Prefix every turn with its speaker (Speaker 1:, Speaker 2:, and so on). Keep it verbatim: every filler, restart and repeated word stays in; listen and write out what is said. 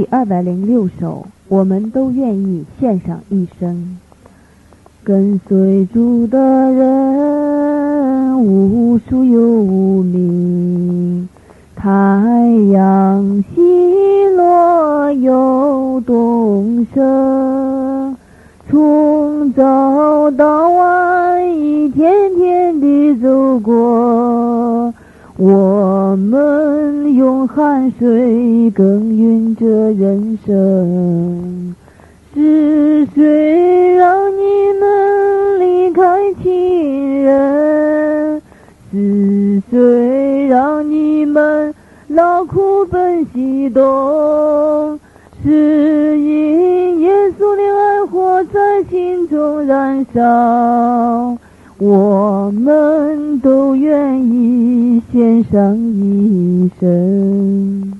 Speaker 1: 二百零六首，我们都愿意献上一生。跟随主的人，无数又无名，太阳西落又东升，从早到晚一天天地走过，我们用汗水耕耘着人生。是谁让你们离开亲人？是谁让你们劳苦奔西东？是因耶稣的爱火在心中燃烧，我们都愿意献上一生。